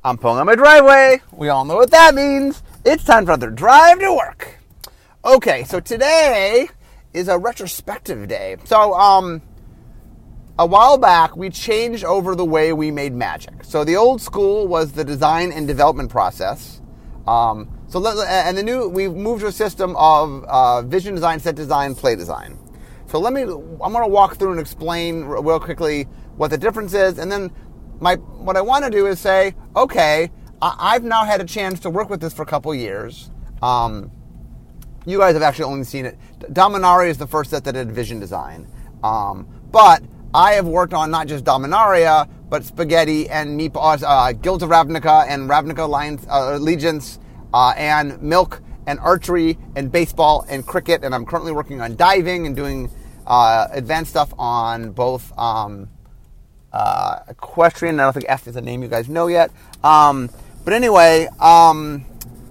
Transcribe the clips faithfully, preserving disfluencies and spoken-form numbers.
I'm pulling on my driveway. We all know what that means. It's time for another drive to work. Okay, so today is a retrospective day. So, um, a while back, we changed over the way we made magic. So the old school was the design and development process. Um, so let, and the new, we've moved to a system of uh, vision design, set design, play design. So let me, I'm going to walk through and explain real quickly what the difference is, and then My, what I want to do is say, okay, I, I've now had a chance to work with this for a couple years. Um, you guys have actually only seen it. Dominaria is the first set that did vision design. Um, but I have worked on not just Dominaria, but Spaghetti and Meatballs, uh, Guilds of Ravnica and Ravnica Alliance, uh, Allegiance, uh, and Milk and Archery and Baseball and Cricket. And I'm currently working on diving and doing uh, advanced stuff on both... Um, Uh, equestrian. I don't think F is a name you guys know yet. Um, but anyway, um,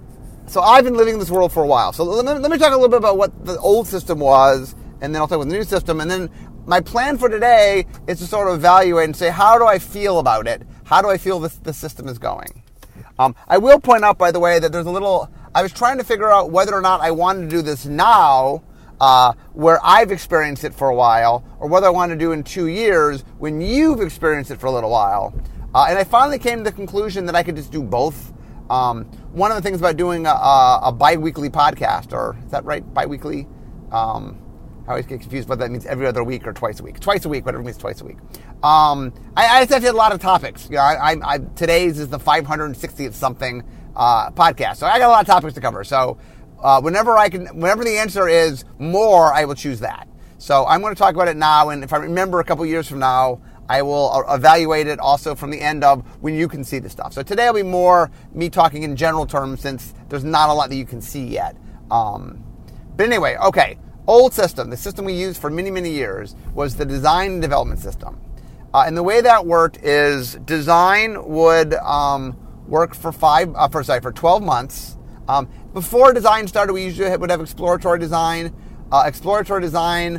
so I've been living in this world for a while. So let me, let me talk a little bit about what the old system was, and then I'll talk about the new system. And then my plan for today is to sort of evaluate and say, how do I feel about it? How do I feel this the system is going? Um, I will point out, by the way, that there's a little... I was trying to figure out whether or not I wanted to do this now, Uh, where I've experienced it for a while, or whether I want to do in two years when you've experienced it for a little while. Uh, and I finally came to the conclusion that I could just do both. Um, one of the things about doing a, a, a bi-weekly podcast, or is that right, bi-weekly? Um, I always get confused whether that means every other week or twice a week. Twice a week, whatever means twice a week. Um, I, I just have a lot of topics. You know, I, I, I, today's is the five hundred sixtieth something uh, podcast, so I got a lot of topics to cover. So. Uh, whenever I can, whenever the answer is more, I will choose that. So I'm going to talk about it now, and if I remember a couple years from now, I will evaluate it also from the end of when you can see the stuff. So today will be more me talking in general terms, since there's not a lot that you can see yet. Um, but anyway, okay, old system, the system we used for many, many years was the design and development system. Uh, and the way that worked is design would um, work for five, uh, for sorry, for twelve months. Um, before design started, we usually would have exploratory design. Uh, exploratory design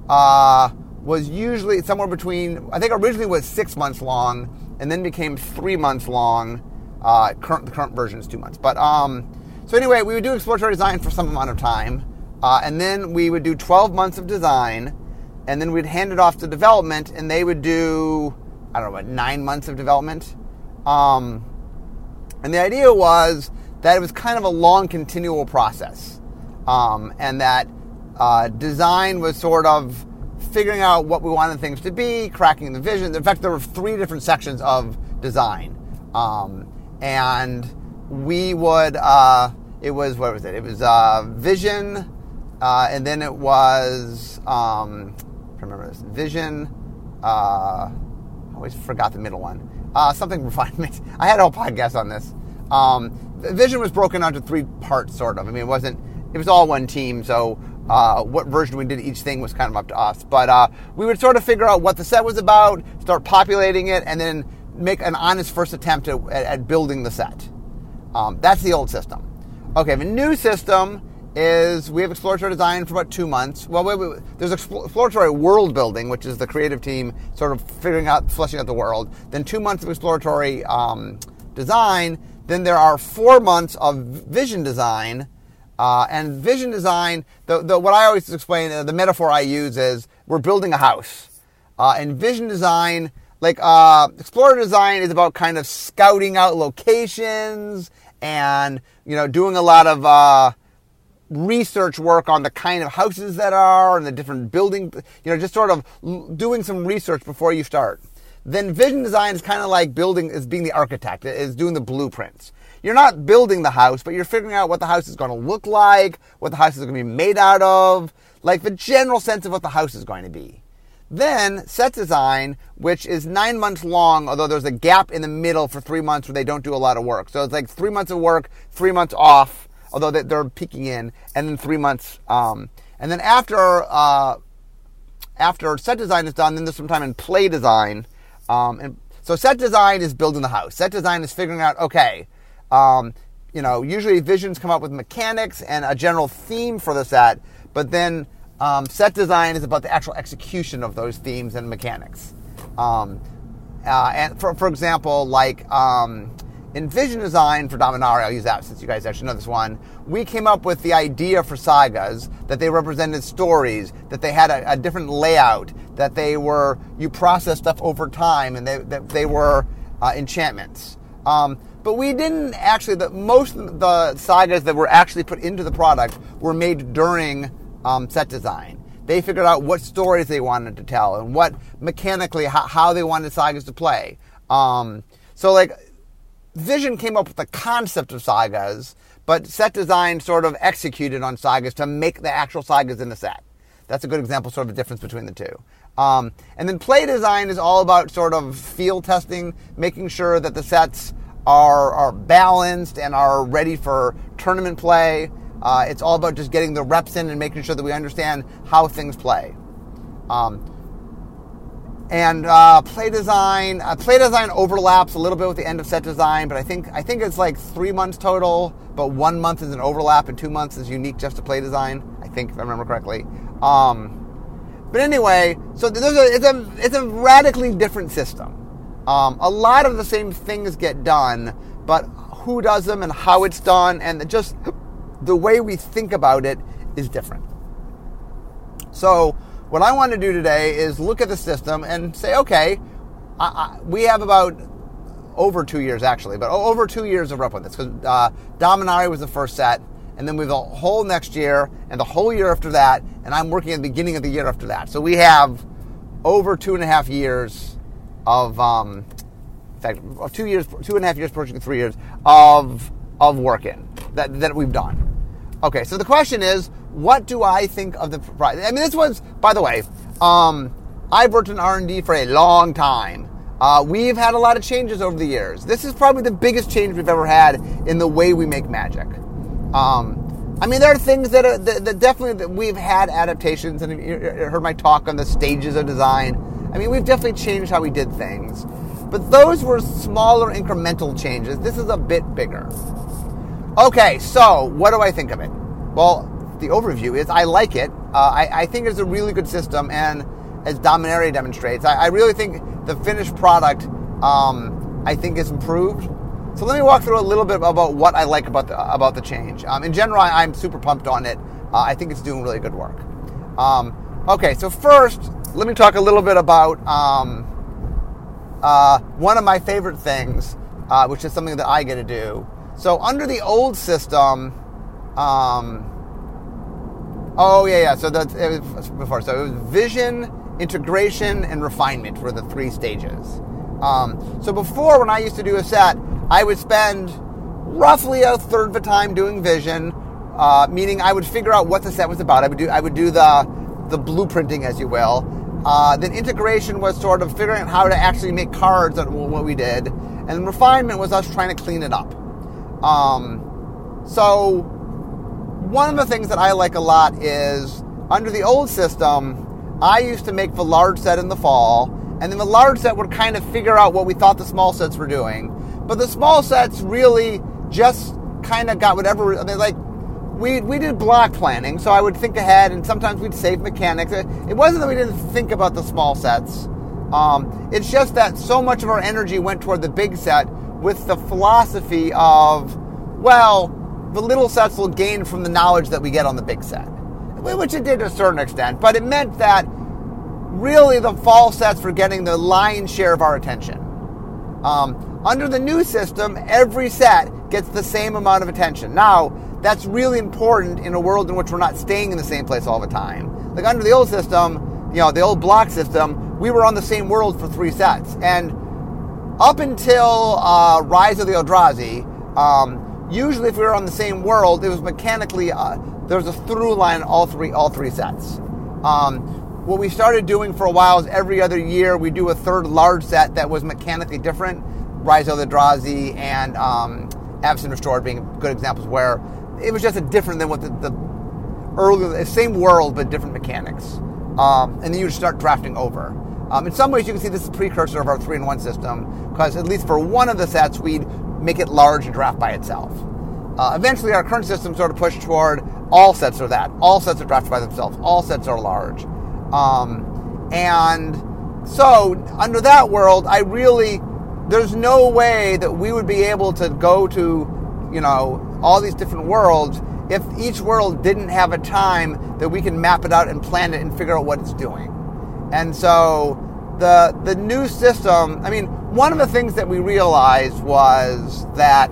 uh, was usually somewhere between, I think originally was six months long, and then became three months long. Uh, current, the current version is two months. But um, so anyway, we would do exploratory design for some amount of time, uh, and then we would do twelve months of design, and then we'd hand it off to development, and they would do, I don't know, what, nine months of development. Um, and the idea was that it was kind of a long, continual process, um, and that uh, design was sort of figuring out what we wanted things to be, cracking the vision. In fact, there were three different sections of design, um, and we would, uh, it was, what was it? It was uh, vision, uh, and then it was, um, I remember this, vision, uh, I always forgot the middle one, uh, something refinement. I had a whole podcast on this. Um, Vision was broken onto three parts, sort of. I mean, it wasn't, it was all one team, so uh, what version we did each thing was kind of up to us. But uh, we would sort of figure out what the set was about, start populating it, and then make an honest first attempt at, at building the set. Um, that's the old system. Okay, the new system is we have exploratory design for about two months. Well, wait, wait, there's exploratory world building, which is the creative team sort of figuring out, fleshing out the world. Then two months of exploratory um, design. Then there are four months of vision design, uh, and vision design, the, the, what I always explain, uh, the metaphor I use is we're building a house. Uh, and vision design, like uh, explorer design is about kind of scouting out locations and, you know, doing a lot of uh, research work on the kind of houses that are and the different building, you know, just sort of doing some research before you start. Then vision design is kind of like building, is being the architect, is doing the blueprints. You're not building the house, but you're figuring out what the house is going to look like, what the house is going to be made out of, like the general sense of what the house is going to be. Then set design, which is nine months long, although there's a gap in the middle for three months where they don't do a lot of work. So it's like three months of work, three months off, although they're peaking in, and then three months. Um, and then after uh, after set design is done, then there's some time in play design. Um, and so set design is building the house. Set design is figuring out, okay, um, you know, usually visions come up with mechanics and a general theme for the set, but then um, set design is about the actual execution of those themes and mechanics. Um, uh, and for for example, like um, in Vision Design for Dominaria, I'll use that since you guys actually know this one, we came up with the idea for sagas, that they represented stories, that they had a, a different layout, that they were, you process stuff over time, and they, that they were uh, enchantments. Um, but we didn't actually, the, most of the sagas that were actually put into the product were made during um, set design. They figured out what stories they wanted to tell and what mechanically, how, how they wanted sagas to play. Um, so like, Vision came up with the concept of sagas, but set design sort of executed on sagas to make the actual sagas in the set. That's a good example, sort of the difference between the two. Um, and then play design is all about sort of field testing, making sure that the sets are, are balanced and are ready for tournament play. Uh, it's all about just getting the reps in and making sure that we understand how things play. Um, And uh, play design, uh, play design overlaps a little bit with the end of set design, but I think I think it's like three months total. But one month is an overlap, and two months is unique just to play design. I think, if I remember correctly. Um, but anyway, so there's a, it's a it's a radically different system. Um, a lot of the same things get done, but who does them and how it's done, and just the way we think about it is different. So what I want to do today is look at the system and say, okay, I, I, we have about over two years actually, but over two years of rep with this, because uh, Dominaria was the first set, and then we have the whole next year and the whole year after that, and I'm working at the beginning of the year after that. So we have over two and a half years of, um, in fact, two years, two and a half years, approaching three years of of working that that we've done. Okay, so the question is, what do I think of the product? I mean, this was, by the way, um, I've worked in R and D for a long time. Uh, we've had a lot of changes over the years. This is probably the biggest change we've ever had in the way we make Magic. Um, I mean, there are things that, are, that, that definitely that we've had adaptations, and you heard my talk on the stages of design. I mean, we've definitely changed how we did things. But those were smaller incremental changes. This is a bit bigger. Okay, so what do I think of it? Well, the overview is I like it. Uh, I, I think it's a really good system, and as Dominaria demonstrates, I, I really think the finished product, um, I think, is improved. So let me walk through a little bit about what I like about the, about the change. Um, in general, I, I'm super pumped on it. Uh, I think it's doing really good work. Um, okay, so first, let me talk a little bit about um, uh, one of my favorite things, uh, which is something that I get to do. So under the old system, um, oh yeah, yeah. So that's it was before. So it was vision, integration, and refinement were the three stages. Um, so before, when I used to do a set, I would spend roughly a third of the time doing vision, uh, meaning I would figure out what the set was about. I would do I would do the the blueprinting, as you will. Uh, then integration was sort of figuring out how to actually make cards on what we did, and refinement was us trying to clean it up. Um, so one of the things that I like a lot is, under the old system, I used to make the large set in the fall, and then the large set would kind of figure out what we thought the small sets were doing. But the small sets really just kind of got whatever, I mean, like, we we did block planning, so I would think ahead, and sometimes we'd save mechanics. It wasn't that we didn't think about the small sets. Um, it's just that so much of our energy went toward the big set with the philosophy of, well, the little sets will gain from the knowledge that we get on the big set, which it did to a certain extent, but it meant that really the fall sets were getting the lion's share of our attention. Um, under the new system, every set gets the same amount of attention. Now, that's really important in a world in which we're not staying in the same place all the time. Like under the old system, you know, the old block system, we were on the same world for three sets. And up until uh, Rise of the Eldrazi, um, usually if we were on the same world, it was mechanically, uh, there was a through line in all three, all three sets. Um, what we started doing for a while is every other year we do a third large set that was mechanically different. Rise of the Eldrazi and um, Avacyn Restored being good examples where it was just a different than what the, the earlier, same world but different mechanics. Um, and then you just start drafting over. Um, in some ways you can see this is a precursor of our three in one system, because at least for one of the sets we'd make it large and draft by itself. Uh, eventually our current system sort of pushed toward all sets are that. All sets are drafted by themselves. All sets are large. Um, and so under that world, I really there's no way that we would be able to go to, you know, all these different worlds if each world didn't have a time that we can map it out and plan it and figure out what it's doing. And so the the new system, I mean, one of the things that we realized was that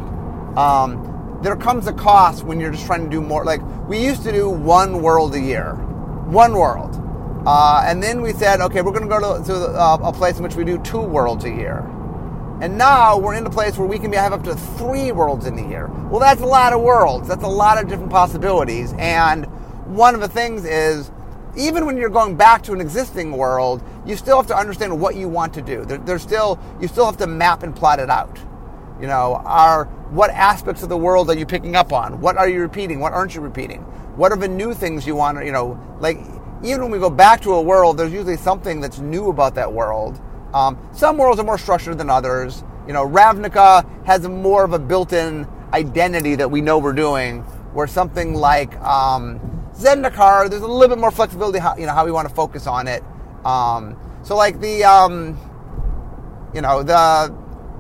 um, there comes a cost when you're just trying to do more. Like, we used to do one world a year. One world. Uh, and then we said, okay, we're going to go to, to uh, a place in which we do two worlds a year. And now we're in a place where we can have up to three worlds in the year. Well, that's a lot of worlds. That's a lot of different possibilities. And one of the things is, even when you're going back to an existing world, you still have to understand what you want to do. There, there's still, you still have to map and plot it out. You know, are, what aspects of the world are you picking up on? What are you repeating? What aren't you repeating? What are the new things you want to, you know, like, even when we go back to a world, there's usually something that's new about that world. Um, some worlds are more structured than others. You know, Ravnica has more of a built-in identity that we know we're doing, where something like um, Zendikar, there's a little bit more flexibility, how, you know, how we want to focus on it. Um, so like the, um, you know, the,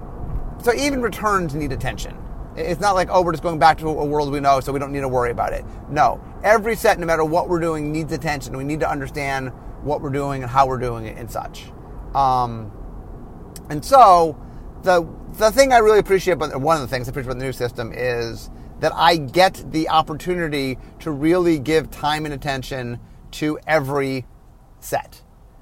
so even returns need attention. It's not like, oh, we're just going back to a world we know, so we don't need to worry about it. No, every set, no matter what we're doing, needs attention. We need to understand what we're doing and how we're doing it and such. Um, and so the the thing I really appreciate about, one of the things I appreciate about the new system is that I get the opportunity to really give time and attention to every set.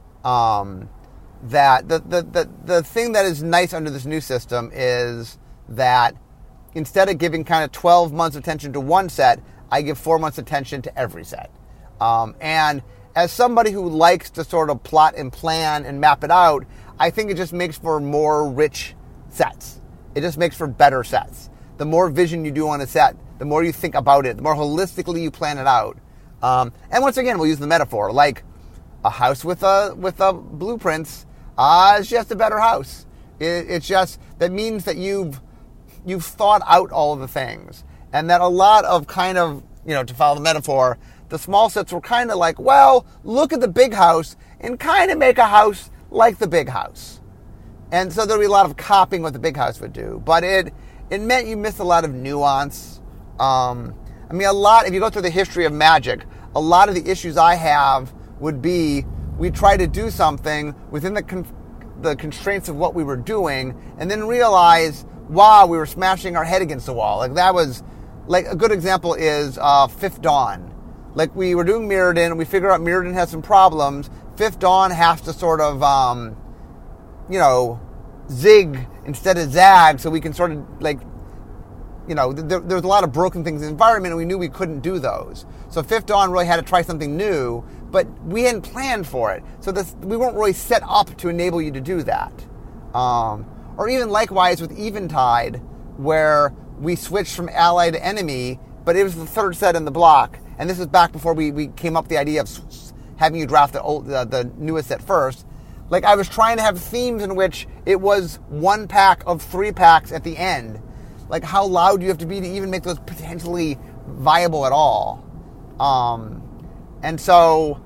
Um, that the, the, the, the thing that is nice under this new system is that instead of giving kind of twelve months attention to one set, I give four months attention to every set. Um, and as somebody who likes to sort of plot and plan and map it out, I think it just makes for more rich sets. It just makes for better sets. The more vision you do on a set, the more you think about it, the more holistically you plan it out. Um, and once again, we'll use the metaphor, like a house with a with a blueprints uh, is just a better house. It, it's just, that means that you've you've thought out all of the things, and that a lot of kind of, you know, to follow the metaphor, the small sets were kind of like, well, look at the big house and kind of make a house like the big house. And so there'd be a lot of copying what the big house would do. But it it meant you missed a lot of nuance. Um, I mean, a lot, if you go through the history of Magic, a lot of the issues I have would be, we try to do something within the con- the constraints of what we were doing, and then realize, wow, we were smashing our head against the wall. Like, that was, like, a good example is uh, Fifth Dawn. Like, we were doing Mirrodin, and we figured out Mirrodin has some problems. Fifth Dawn has to sort of, um, you know, zig instead of zag, so we can sort of, like, you know, there, there's a lot of broken things in the environment, and we knew we couldn't do those. So Fifth Dawn really had to try something new, but we hadn't planned for it. So this, we weren't really set up to enable you to do that. Um, or even likewise with Eventide, where we switched from ally to enemy, but it was the third set in the block. And this was back before we, we came up with the idea of having you draft the, old, uh, the newest set first. Like, I was trying to have themes in which it was one pack of three packs at the end. Like, how loud do you have to be to even make those potentially viable at all? Um, and so,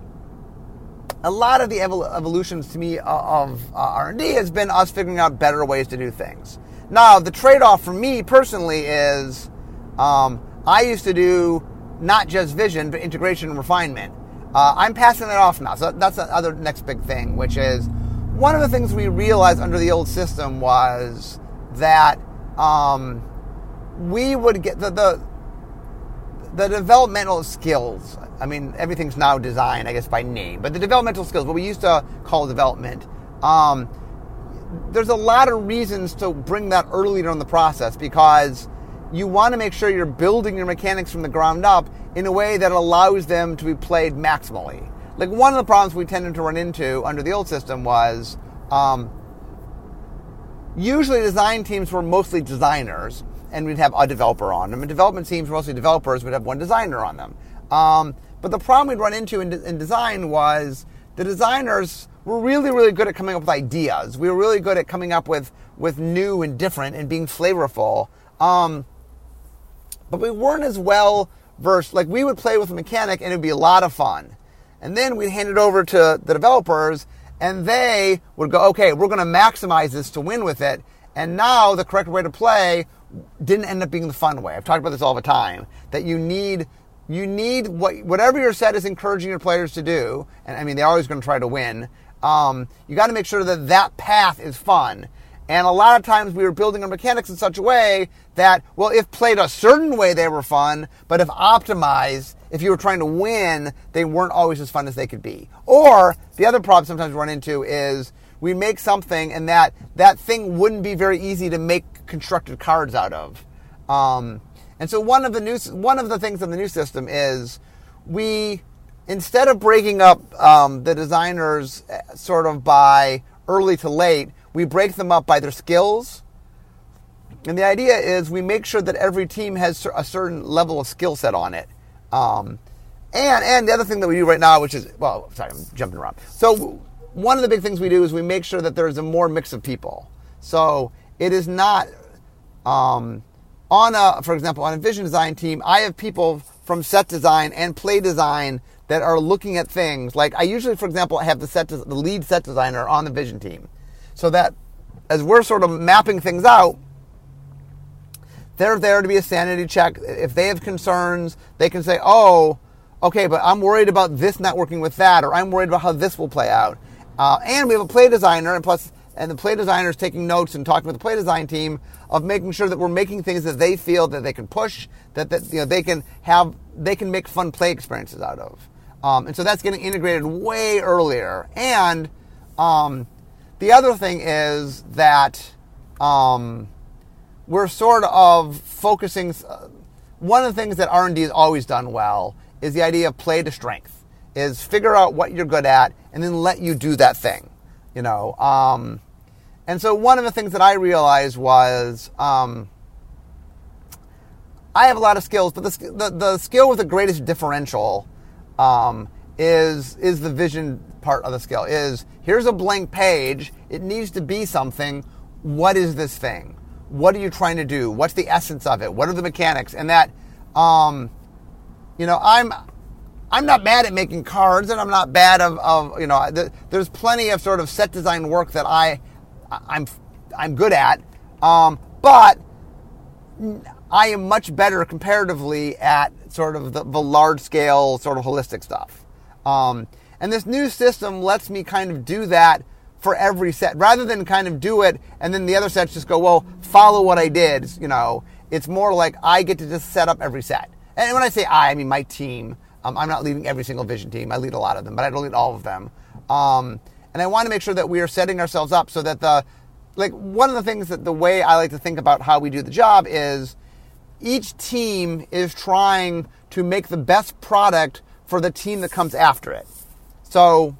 a lot of the evol- evolutions to me of uh, R and D has been us figuring out better ways to do things. Now, the trade-off for me personally is, um, I used to do not just vision, but integration and refinement. Uh, I'm passing that off now. So that's the other next big thing, which is, one of the things we realized under the old system was that um, we would get the, the the developmental skills. I mean, everything's now design, I guess, by name, but the developmental skills, what we used to call development, um, there's a lot of reasons to bring that earlier in the process, because you want to make sure you're building your mechanics from the ground up in a way that allows them to be played maximally. Like, one of the problems we tended to run into under the old system was um, usually design teams were mostly designers, and we'd have a developer on them. And development teams were mostly developers, we'd have one designer on them. Um, but the problem we'd run into in, de- in design was the designers were really, really good at coming up with ideas. We were really good at coming up with, with new and different and being flavorful. Um, but we weren't as well versed. Like, we would play with a mechanic and it would be a lot of fun. And then we'd hand it over to the developers, and they would go, okay, we're going to maximize this to win with it. And now the correct way to play didn't end up being the fun way. I've talked about this all the time, that you need you need what whatever your set is encouraging your players to do, and I mean, they're always going to try to win. Um, you got to make sure that that path is fun. And a lot of times we were building our mechanics in such a way that, well, if played a certain way, they were fun, but if optimized, if you were trying to win, they weren't always as fun as they could be. Or the other problem sometimes we run into is we make something and that that thing wouldn't be very easy to make constructed cards out of. Um, and so one of the new one of the things in the new system is we, instead of breaking up um, the designers sort of by early to late, we break them up by their skills. And the idea is we make sure that every team has a certain level of skill set on it. Um, and and the other thing that we do right now, which is, well, sorry, I'm jumping around. So one of the big things we do is we make sure that there's a more mix of people. So it is not, um, on a, for example, on a vision design team, I have people from set design and play design that are looking at things. Like I usually, for example, have the set, the lead set designer on the vision team. So that as we're sort of mapping things out, they're there to be a sanity check. If they have concerns, they can say, oh, okay, but I'm worried about this not working with that, or I'm worried about how this will play out. Uh, and we have a play designer, and plus, and the play designer is taking notes and talking with the play design team of making sure that we're making things that they feel that they can push, that, that you know they can have, they can make fun play experiences out of. Um, and so that's getting integrated way earlier. And um, the other thing is that um, we're sort of focusing. Uh, one of the things that R and D has always done well is the idea of play to strength. Is figure out what you're good at and then let you do that thing, you know. Um, and so one of the things that I realized was um, I have a lot of skills, but the the, the skill with the greatest differential um, is is the vision part of the skill. Is here's a blank page. It needs to be something. What is this thing? What are you trying to do? What's the essence of it? What are the mechanics? And that, um, you know, I'm. I'm not bad at making cards, and I'm not bad of, of you know. Th- there's plenty of sort of set design work that I, I'm, I'm good at, um, but I am much better comparatively at sort of the, the large scale, sort of holistic stuff. Um, and this new system lets me kind of do that for every set, rather than kind of do it and then the other sets just go, well, follow what I did. You know, it's more like I get to just set up every set. And when I say I, I mean my team. Um, I'm not leading every single vision team. I lead a lot of them, but I don't lead all of them. Um, and I want to make sure that we are setting ourselves up so that the, like one of the things that the way I like to think about how we do the job is each team is trying to make the best product for the team that comes after it. So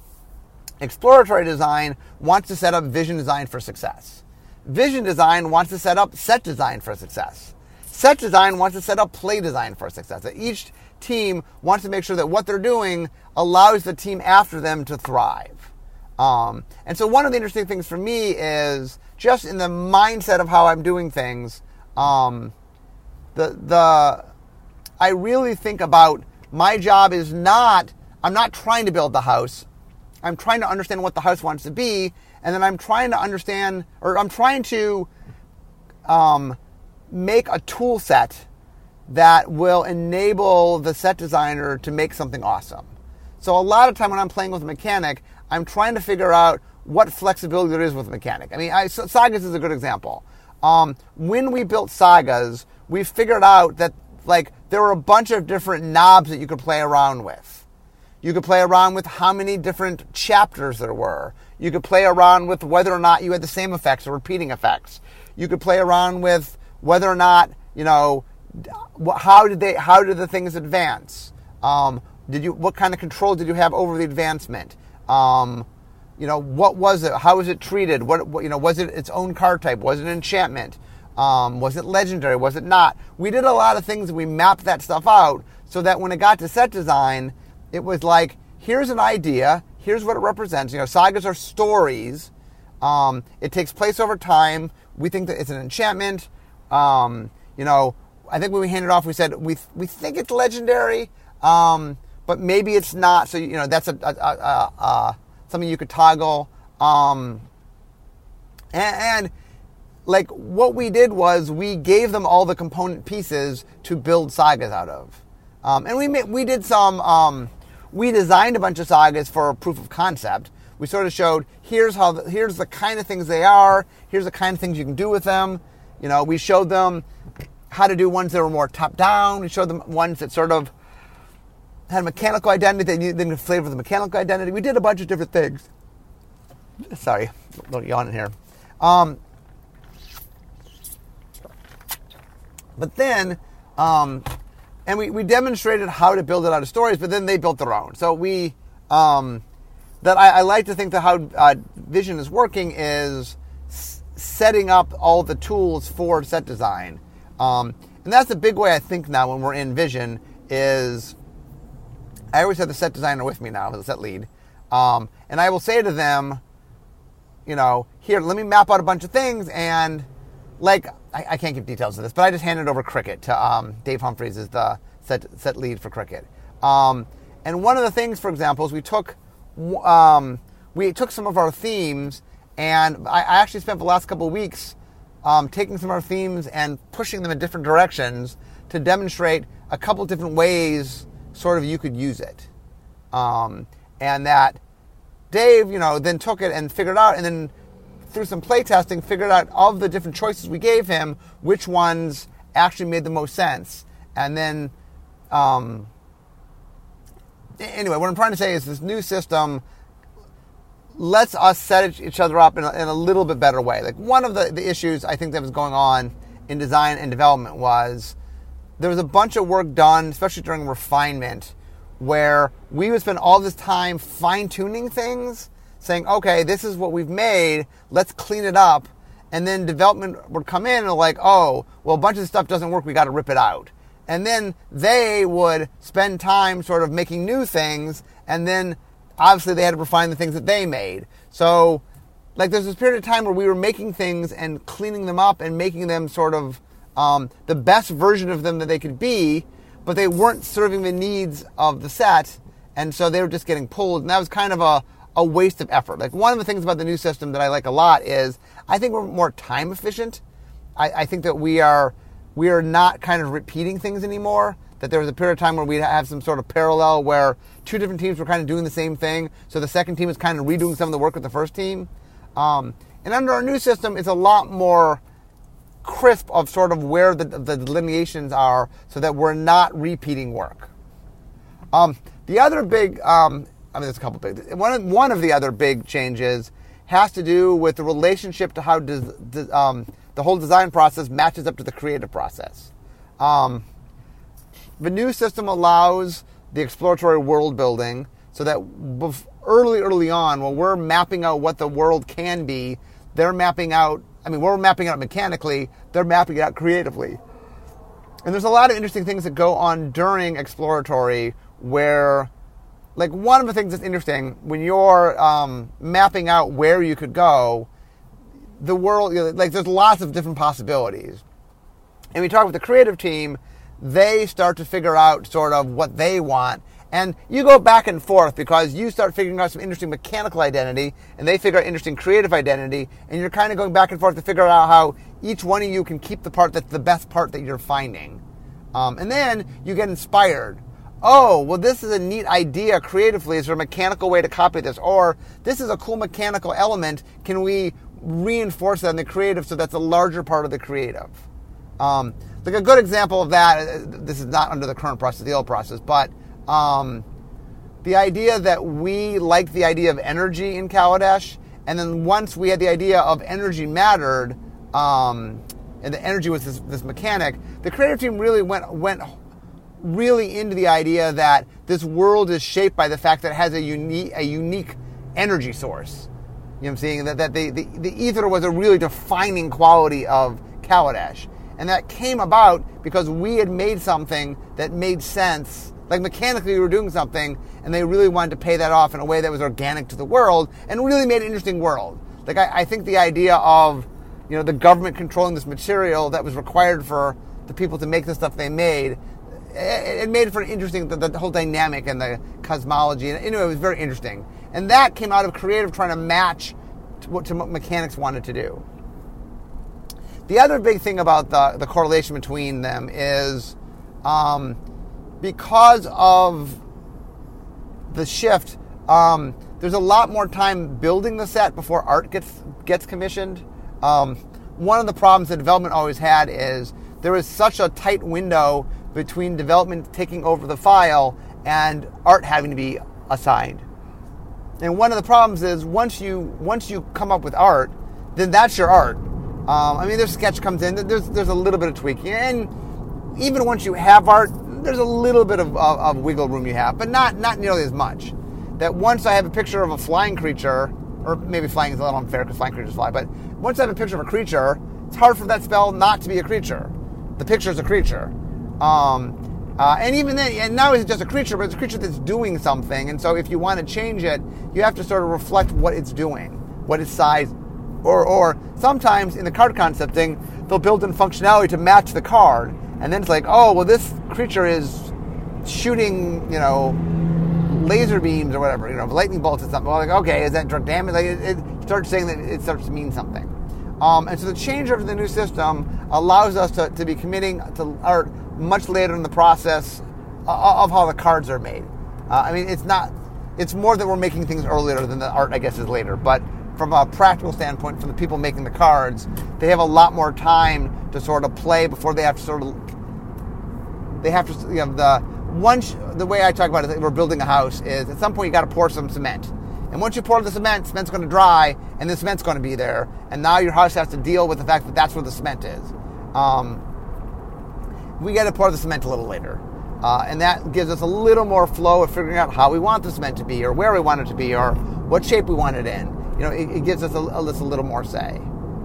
exploratory design wants to set up vision design for success. Vision design wants to set up set design for success. Set design wants to set up play design for success. Each team wants to make sure that what they're doing allows the team after them to thrive. Um, and so one of the interesting things for me is just in the mindset of how I'm doing things, um, the the I really think about my job is not, I'm not trying to build the house. I'm trying to understand what the house wants to be, and then I'm trying to understand, or I'm trying to um, make a tool set that will enable the set designer to make something awesome. So a lot of time when I'm playing with a mechanic, I'm trying to figure out what flexibility there is with a mechanic. I mean, I, Sagas is a good example. Um, when we built Sagas, we figured out that like there were a bunch of different knobs that you could play around with. You could play around with how many different chapters there were. You could play around with whether or not you had the same effects or repeating effects. You could play around with whether or not, you know, how did they? How did the things advance? Um, did you? What kind of control did you have over the advancement? Um, you know, what was it? How was it treated? What, what you know? Was it its own card type? Was it an enchantment? Um, was it legendary? Was it not? We did a lot of things. We mapped that stuff out so that when it got to set design, it was like, here's an idea. Here's what it represents. You know, sagas are stories. Um, it takes place over time. We think that it's an enchantment. Um, you know. I think when we handed it off, we said we we think it's legendary, um, but maybe it's not. So you know that's a, a, a, a something you could toggle. Um, and, and like what we did was we gave them all the component pieces to build sagas out of. Um, and we made, we did some, um, we designed a bunch of sagas for a proof of concept. We sort of showed, here's how, the, here's the kind of things they are, here's the kind of things you can do with them. You know, we showed them how to do ones that were more top-down. We showed them ones that sort of had a mechanical identity, they didn't flavor the mechanical identity. We did a bunch of different things. Sorry, a little yawn in here. Um, but then, um, and we, we demonstrated how to build it out of stories, but then they built their own. So we, um, that I, I like to think that how uh, Vision is working is s- setting up all the tools for set design. Um, and that's a big way I think now when we're in Vision is, I always have the set designer with me now, the set lead. Um, and I will say to them, you know, here, let me map out a bunch of things and like, I, I can't give details of this, but I just handed over Cricut to um, Dave Humphreys is the set, set lead for Cricut. Um, and one of the things, for example, is we took, um, we took some of our themes and I, I actually spent the last couple of weeks um, taking some of our themes and pushing them in different directions to demonstrate a couple different ways sort of you could use it. Um, and that Dave, you know, then took it and figured out, and then through some playtesting, figured out of the different choices we gave him, which ones actually made the most sense. And then, um, anyway, what I'm trying to say is this new system lets us set each other up in a, in a little bit better way. Like one of the, the issues I think that was going on in design and development was there was a bunch of work done, especially during refinement, where we would spend all this time fine-tuning things, saying, okay, this is what we've made, let's clean it up, and then development would come in and like, oh, well, a bunch of this stuff doesn't work, we got to rip it out. And then they would spend time sort of making new things, and then obviously they had to refine the things that they made. So, like, there's this period of time where we were making things and cleaning them up and making them sort of um, the best version of them that they could be, but they weren't serving the needs of the set, and so they were just getting pulled, and that was kind of a, a waste of effort. Like, one of the things about the new system that I like a lot is I think we're more time efficient. I, I think that we are we are not kind of repeating things anymore, that there was a period of time where we'd have some sort of parallel where two different teams were kind of doing the same thing, so the second team is kind of redoing some of the work with the first team. Um, and under our new system, it's a lot more crisp of sort of where the, the delineations are so that we're not repeating work. Um, the other big, um, I mean, there's a couple big, one of, one of the other big changes has to do with the relationship to how des, des, um, the whole design process matches up to the creative process. Um, the new system allows the exploratory world building so that bef- early, early on, when we're mapping out what the world can be, they're mapping out I mean, we're mapping it out mechanically, they're mapping it out creatively. And there's a lot of interesting things that go on during exploratory where, like, one of the things that's interesting, when you're um, mapping out where you could go, the world, you know, like, there's lots of different possibilities. And we talk with the creative team, they start to figure out sort of what they want. And you go back and forth because you start figuring out some interesting mechanical identity and they figure out interesting creative identity, and you're kind of going back and forth to figure out how each one of you can keep the part that's the best part that you're finding. Um, and then you get inspired. Oh, well, this is a neat idea creatively. Is there a mechanical way to copy this? Or this is a cool mechanical element. Can we reinforce that in the creative so that's a larger part of the creative? Um, like a good example of that, this is not under the current process, the old process, but Um, the idea that we liked the idea of energy in Kaladesh, and then once we had the idea of energy mattered, um, and the energy was this, this mechanic, the creative team really went went really into the idea that this world is shaped by the fact that it has a unique a unique energy source. You know what I'm saying? That, that the, the, the ether was a really defining quality of Kaladesh. And that came about because we had made something that made sense. Like mechanically we were doing something, and they really wanted to pay that off in a way that was organic to the world and really made an interesting world. Like I, I think the idea of, you know, the government controlling this material that was required for the people to make the stuff they made, it, it made it for interesting, the, the whole dynamic and the cosmology. And anyway, it was very interesting. And that came out of creative trying to match to what, to what mechanics wanted to do. The other big thing about the, the correlation between them is um, because of the shift, um, there's a lot more time building the set before art gets gets commissioned. Um, one of the problems that development always had is there was such a tight window between development taking over the file and art having to be assigned. And one of the problems is once you once you come up with art, then that's your art. Um, I mean, there's sketch comes in. There's there's a little bit of tweaking, and even once you have art, there's a little bit of, of, of wiggle room you have, but not not nearly as much. That once I have a picture of a flying creature, or maybe flying is a little unfair because flying creatures fly, but once I have a picture of a creature, it's hard for that spell not to be a creature. The picture is a creature. Um, uh, and even then, and now it's just a creature, but it's a creature that's doing something. And so if you want to change it, you have to sort of reflect what it's doing, what its size, or or sometimes in the card concept thing, they'll build in functionality to match the card. And then it's like, oh, well, this creature is shooting, you know, laser beams or whatever, you know, lightning bolts or something. Well, like, okay, is that direct damage? Like, it, it starts saying that it starts to mean something. Um, and so the changeover to the new system allows us to, to be committing to art much later in the process of how the cards are made. Uh, I mean, it's not, it's more that we're making things earlier than the art, I guess, is later. But from a practical standpoint, from the people making the cards, they have a lot more time to sort of play before they have to sort of, they have to, you know, the, once, the way I talk about it, we're building a house is at some point you got to pour some cement. And once you pour the cement, cement's going to dry, and the cement's going to be there. And now your house has to deal with the fact that that's where the cement is. Um, we got to pour the cement a little later. Uh, and that gives us a little more flow of figuring out how we want the cement to be, or where we want it to be, or what shape we want it in. You know, it, it gives us a, a, a little more say.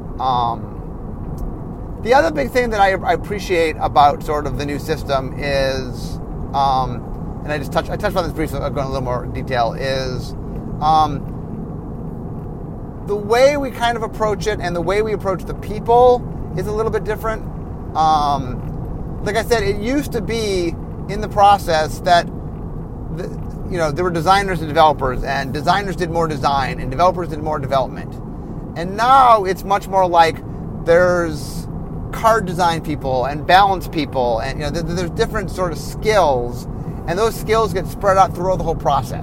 Um, the other big thing that I, I appreciate about sort of the new system is, um, and I just touched I touched on this briefly, I'll go in a little more detail, is um, the way we kind of approach it and the way we approach the people is a little bit different. Um, like I said, it used to be in the process that the, you know, there were designers and developers, and designers did more design and developers did more development. And now it's much more like there's card design people and balance people, and you know, there's different sort of skills, and those skills get spread out throughout the whole process.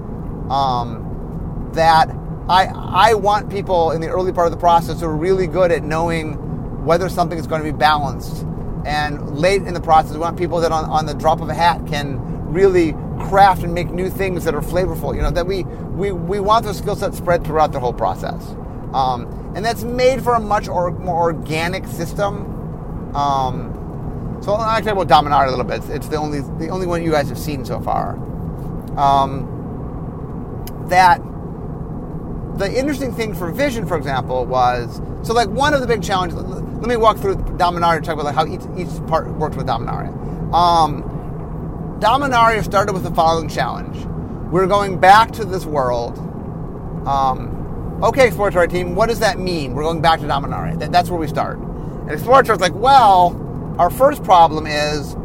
Um, that I I want people in the early part of the process who are really good at knowing whether something is going to be balanced. And late in the process, we want people that on, on the drop of a hat can really craft and make new things that are flavorful. You know, that we we, we want those skill sets spread throughout the whole process. Um, and that's made for a much or, more organic system. Um, so I'll talk about Dominaria a little bit. It's, it's the only the only one you guys have seen so far. Um, that the interesting thing for Vision, for example, was so like one of the big challenges. Let me walk through Dominaria and talk about like how each, each part worked with Dominaria. Um, Dominaria started with the following challenge. We're going back to this world. Um, okay, exploratory team, what does that mean? We're going back to Dominaria. That, that's where we start. And exploratory's like, well, our first problem is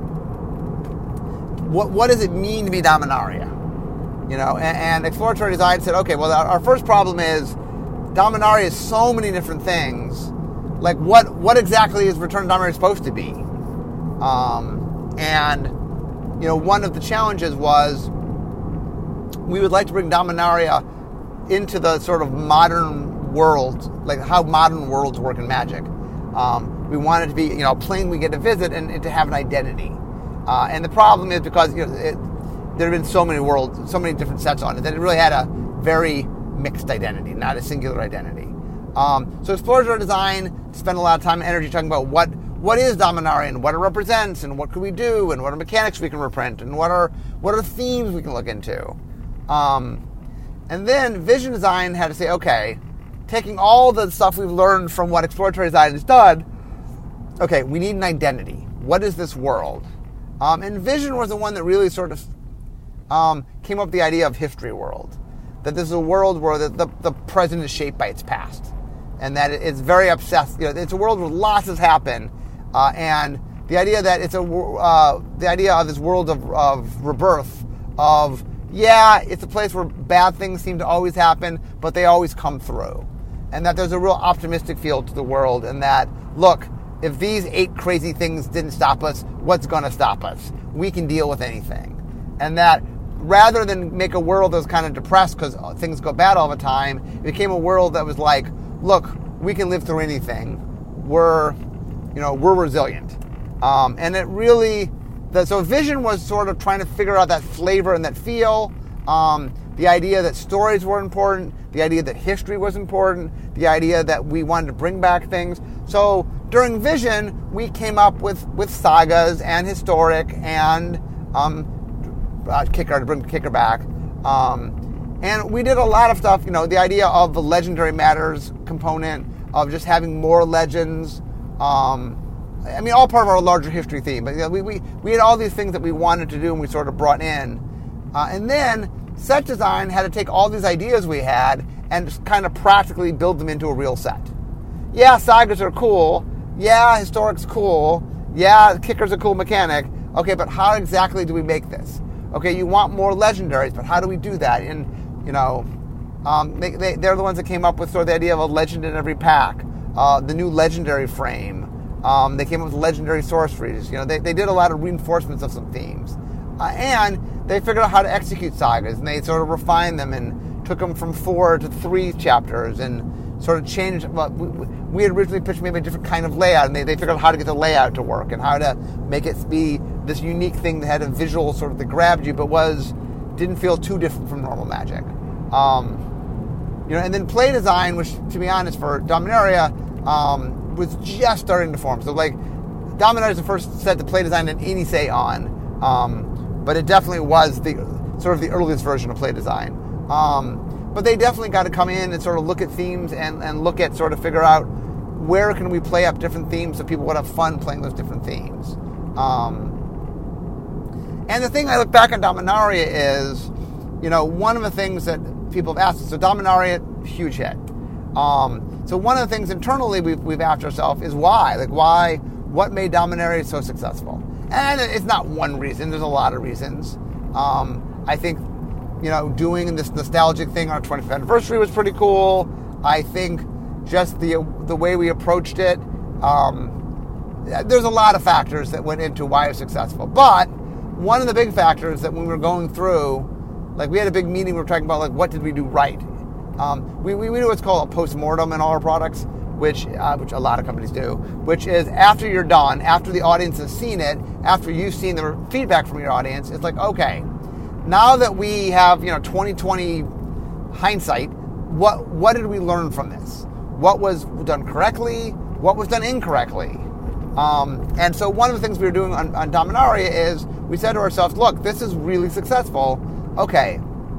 what what does it mean to be Dominaria? You know, and, and exploratory design said, okay, well, our, our first problem is Dominaria is so many different things. Like, what what exactly is Return to Dominaria supposed to be? Um, and, you know, one of the challenges was we would like to bring Dominaria into the sort of modern world, like how modern worlds work in Magic. Um, we want it to be, you know, a plane we get to visit and, and to have an identity. Uh, and the problem is because, you know, it, there have been so many worlds, so many different sets on it that it really had a very mixed identity, not a singular identity. Um, so exploratory design spent a lot of time and energy talking about what what is Dominaria and what it represents and what can we do and what are mechanics we can reprint and what are what are themes we can look into. Um, and then Vision design had to say, okay, taking all the stuff we've learned from what exploratory design has done, okay, we need an identity. What is this world? Um, and Vision was the one that really sort of um, came up with the idea of history world. That this is a world where the, the, the present is shaped by its past. And that it's very obsessed. You know, it's a world where lots has happened. Uh, and the idea that it's a, uh, the idea of this world of, of rebirth, of, yeah, it's a place where bad things seem to always happen, but they always come through. And that there's a real optimistic feel to the world, and that, look, if these eight crazy things didn't stop us, what's going to stop us? We can deal with anything. And that rather than make a world that was kind of depressed because things go bad all the time, it became a world that was like, look, we can live through anything. We're, you know, we're resilient. Um, and it really, the, so Vision was sort of trying to figure out that flavor and that feel. Um, the idea that stories were important, the idea that history was important, the idea that we wanted to bring back things. So during Vision, we came up with, with sagas and historic and um, uh, Kicker, to bring Kicker back. Um, and we did a lot of stuff, you know, the idea of the Legendary Matters component, of just having more legends. Um, I mean, all part of our larger history theme. But you know, we, we, we had all these things that we wanted to do and we sort of brought in. Uh, and then set design had to take all these ideas we had and just kind of practically build them into a real set. Yeah, sagas are cool. Yeah, historic's cool. Yeah, Kicker's a cool mechanic. Okay, but how exactly do we make this? Okay, you want more legendaries, but how do we do that? And, you know, um, they, they, they're the ones that came up with sort of the idea of a legend in every pack, uh, the new legendary frame. Um, they came up with legendary sorceries. You know, they, they did a lot of reinforcements of some themes. Uh, and they figured out how to execute sagas, and they sort of refined them and took them from four to three chapters and sort of changed. Well, we, we had originally pitched maybe a different kind of layout, and they, they figured out how to get the layout to work and how to make it be this unique thing that had a visual sort of that grabbed you, but was didn't feel too different from normal Magic. Um, you know, and then play design, which to be honest, for Dominaria, um, was just starting to form. So like, Dominaria is the first set to play design had any say on. Um, But it definitely was the sort of the earliest version of play design. Um, but they definitely got to come in and sort of look at themes and, and look at sort of figure out where can we play up different themes so people would have fun playing those different themes. Um, and the thing I look back on Dominaria is, you know, one of the things that people have asked us, so Dominaria, huge hit. Um, so one of the things internally we've, we've asked ourselves is why? Like why, what made Dominaria so successful? And it's not one reason. There's a lot of reasons. Um, I think, you know, doing this nostalgic thing on our twentieth anniversary was pretty cool. I think just the the way we approached it, um, there's a lot of factors that went into why it was successful. But one of the big factors that when we were going through, like we had a big meeting, we were talking about like what did we do right. Um, we, we we do what's called a post-mortem in all our products, which uh, which a lot of companies do, which is after you're done, after the audience has seen it, after you've seen the feedback from your audience, it's like, okay, now that we have, you know, twenty twenty hindsight, what what did we learn from this? What was done correctly? What was done incorrectly? Um, and so one of the things we were doing on, on Dominaria is we said to ourselves, look, this is really successful. Okay,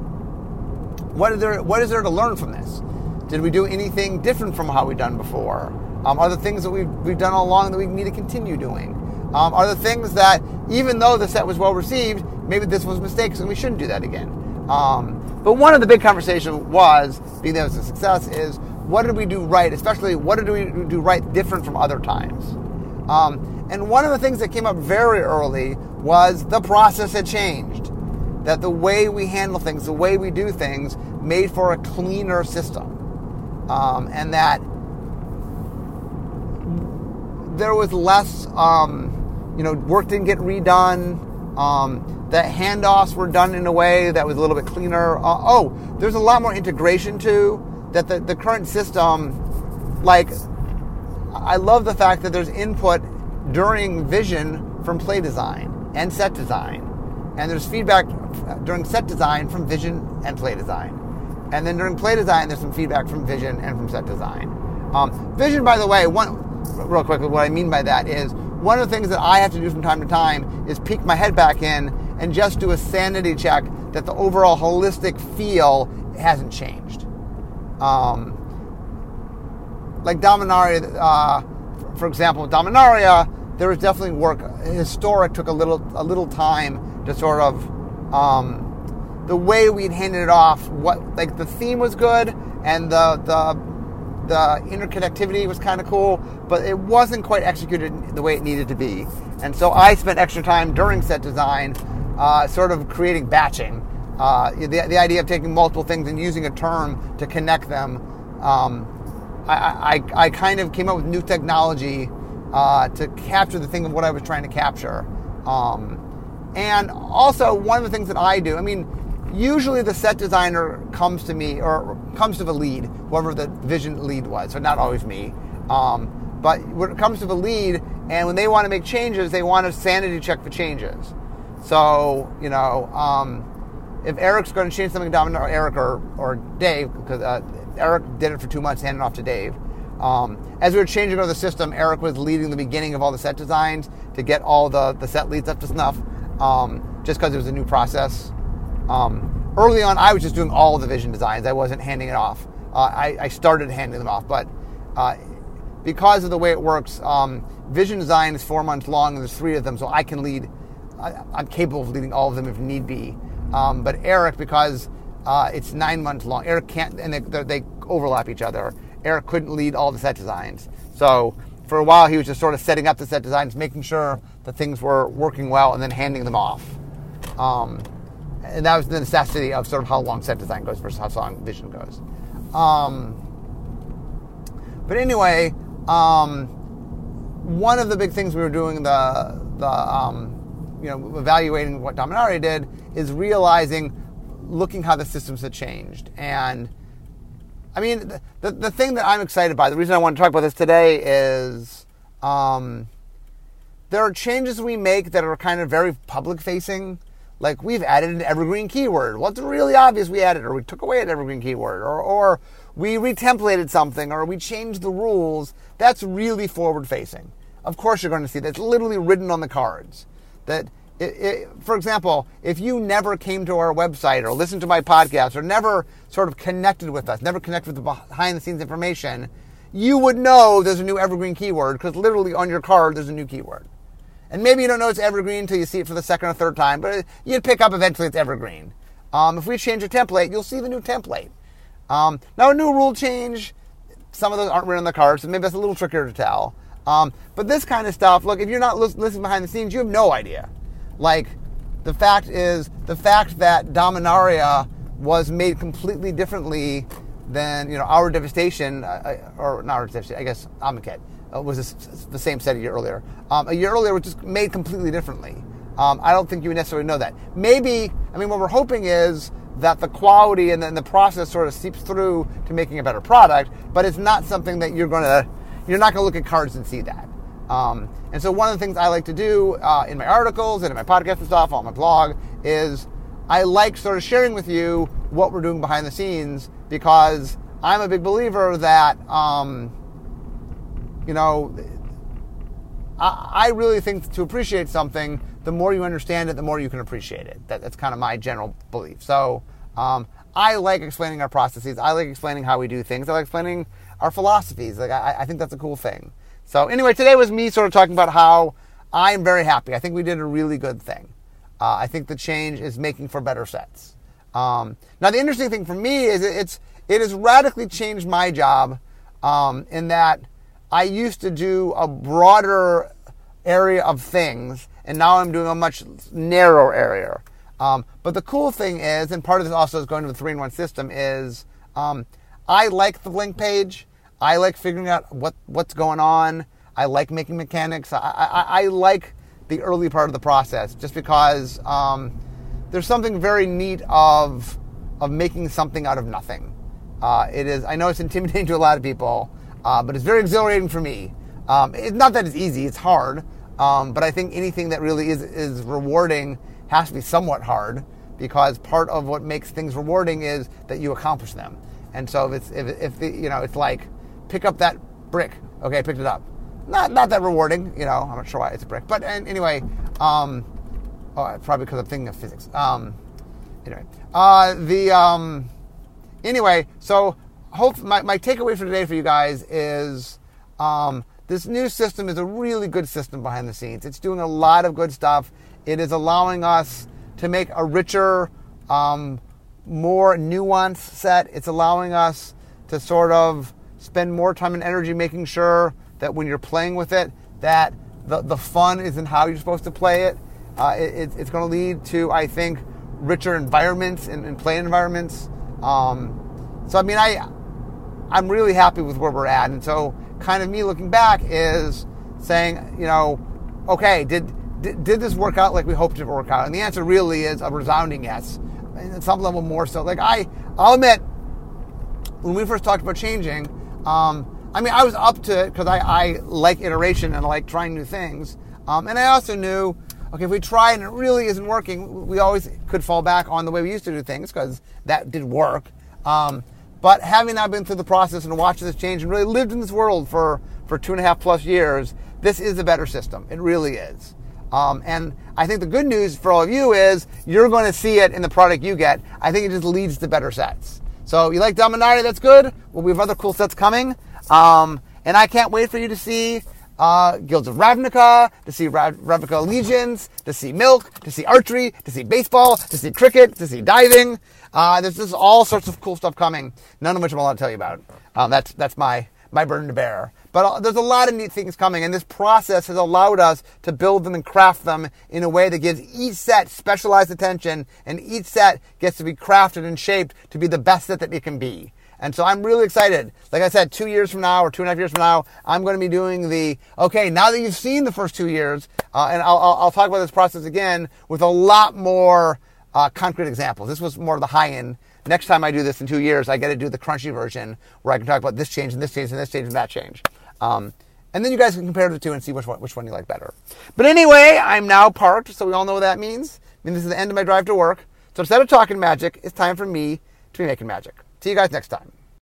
what is there, what is there to learn from this? Did we do anything different from how we've done before? Um, are there things that we've, we've done all along that we need to continue doing? Um, are there things that, even though the set was well received, maybe this was mistakes and we shouldn't do that again? Um, but one of the big conversations was, being that it was a success, is what did we do right? Especially, what did we do right different from other times? Um, and one of the things that came up very early was the process had changed. That the way we handle things, the way we do things, made for a cleaner system. Um, and that there was less, um, you know, work didn't get redone. Um, that handoffs were done in a way that was a little bit cleaner. Uh, oh, there's a lot more integration too. That the, the current system, like, I love the fact that there's input during Vision from play design and set design. And there's feedback during set design from Vision and play design. And then during play design, there's some feedback from Vision and from set design. Um, Vision, by the way, one real quickly, what I mean by that is one of the things that I have to do from time to time is peek my head back in and just do a sanity check that the overall holistic feel hasn't changed. Um, like Dominaria, uh, for example, Dominaria, there was definitely work. Historic took a little a little time to sort of um, the way we'd handed it off. What like the theme was good and the the the interconnectivity was kind of cool, but it wasn't quite executed the way it needed to be. And so I spent extra time during set design, uh, sort of creating batching. Uh, the, the idea of taking multiple things and using a term to connect them, um, I, I, I kind of came up with new technology uh, to capture the thing of what I was trying to capture. Um, and also, one of the things that I do, I mean, usually the set designer comes to me, or comes to the lead, whoever the vision lead was, so not always me. Um, but when it comes to the lead, and when they want to make changes, they want to sanity check the changes. So, you know, um, if Eric's going to change something down, or Eric or, or Dave, because uh, Eric did it for two months, handing it off to Dave. Um, as we were changing over the system, Eric was leading the beginning of all the set designs to get all the, the set leads up to snuff, um, just because it was a new process. Um, early on, I was just doing all of the vision designs. I wasn't handing it off. Uh, I, I started handing them off, but uh, because of the way it works, um, vision design is four months long, and there's three of them, so I can lead. I, I'm capable of leading all of them if need be. Um, but Eric, because uh, it's nine months long, Eric can't, and they, they overlap each other. Eric couldn't lead all the set designs. So for a while, he was just sort of setting up the set designs, making sure that things were working well, and then handing them off. Um, and that was the necessity of sort of how long set design goes versus how long vision goes. Um, but anyway, um, one of the big things we were doing, the the um, you know, evaluating what Dominaria did, is realizing, looking how the systems had changed. And I mean, the, the, the thing that I'm excited by, the reason I want to talk about this today is um, there are changes we make that are kind of very public-facing. Like, we've added an evergreen keyword. Well, it's really obvious we added, or we took away an evergreen keyword, or, or we retemplated something, or we changed the rules. That's really forward-facing. Of course you're going to see that. It's literally written on the cards. That, it, it, for example, if you never came to our website or listened to my podcast or never sort of connected with us, never connected with the behind-the-scenes information, you would know there's a new evergreen keyword, because literally on your card there's a new keyword. And maybe you don't know it's evergreen until you see it for the second or third time, but you'd pick up eventually it's evergreen. Um, if we change a template, you'll see the new template. Um, now, a new rule change, some of those aren't written on the cards, so maybe that's a little trickier to tell. Um, but this kind of stuff, look, if you're not listening behind the scenes, you have no idea. Like, the fact is, the fact that Dominaria was made completely differently than, you know, our Devastation, uh, or not our Devastation, I guess Amonkhet, uh, was this, the same set a year earlier. Um, a year earlier was just made completely differently. Um, I don't think you would necessarily know that. Maybe, I mean, what we're hoping is that the quality and then the process sort of seeps through to making a better product, but it's not something that you're going to, you're not going to look at cards and see that. Um, and so one of the things I like to do uh, in my articles and in my podcast and stuff, on my blog, is I like sort of sharing with you what we're doing behind the scenes, because I'm a big believer that, um, you know, I, I really think to appreciate something, the more you understand it, the more you can appreciate it. That, that's kind of my general belief. So um, I like explaining our processes. I like explaining how we do things. I like explaining our philosophies. Like I, I think that's a cool thing. So anyway, today was me sort of talking about how I'm very happy. I think we did a really good thing. Uh, I think the change is making for better sets. Um, now, the interesting thing for me is it, it's it has radically changed my job um, in that I used to do a broader area of things, and now I'm doing a much narrower area. Um, but the cool thing is, and part of this also is going to the three in one system, is um, I like the link page. I like figuring out what, what's going on. I like making mechanics. I, I, I like the early part of the process, just because um, there's something very neat of of making something out of nothing. Uh, it is. I know it's intimidating to a lot of people, uh, but it's very exhilarating for me. Um, it's not that it's easy; it's hard. Um, but I think anything that really is is rewarding has to be somewhat hard, because part of what makes things rewarding is that you accomplish them. And so if it's if, if the, you know, it's like, pick up that brick. Okay, I picked it up. Not not that rewarding, you know. I'm not sure why it's a brick, but and, anyway, um, oh, probably because I'm thinking of physics. Um, anyway, uh, the um, anyway, so hope my my takeaway for today for you guys is um, this new system is a really good system behind the scenes. It's doing a lot of good stuff. It is allowing us to make a richer, um, more nuanced set. It's allowing us to sort of spend more time and energy making sure that when you're playing with it, that the, the fun is in how you're supposed to play it. Uh, it it's going to lead to, I think, richer environments and, and play environments. Um, so I mean, I I'm really happy with where we're at, and so kind of me looking back is saying, you know, okay, did did, did this work out like we hoped it would work out? And the answer really is a resounding yes. And at some level more so. Like I, I'll admit, when we first talked about changing, um, I mean, I was up to it because I, I like iteration and I like trying new things. Um, and I also knew, okay, if we try and it really isn't working, we always could fall back on the way we used to do things because that did work. Um, but having now been through the process and watched this change and really lived in this world for, for two and a half plus years, this is a better system. It really is. Um, and I think the good news for all of you is you're going to see it in the product you get. I think it just leads to better sets. So you like Dominaria, that's good. Well, we have other cool sets coming. Um, and I can't wait for you to see uh, Guilds of Ravnica, to see Rav- Ravnica Legions, to see Milk, to see archery, to see baseball, to see cricket, to see diving. Uh, there's just all sorts of cool stuff coming, none of which I'm allowed to tell you about. Um, that's that's my, my burden to bear. But uh, there's a lot of neat things coming, and this process has allowed us to build them and craft them in a way that gives each set specialized attention, and each set gets to be crafted and shaped to be the best set that it can be. And so I'm really excited. Like I said, two years from now or two and a half years from now, I'm going to be doing the, okay, now that you've seen the first two years, uh, and I'll, I'll, I'll talk about this process again with a lot more uh, concrete examples. This was more of the high end. Next time I do this in two years, I get to do the crunchy version where I can talk about this change and this change and this change and that change. Um, and then you guys can compare the two and see which one, which one you like better. But anyway, I'm now parked, so we all know what that means. I mean, this is the end of my drive to work. So instead of talking magic, it's time for me to be making magic. See you guys next time.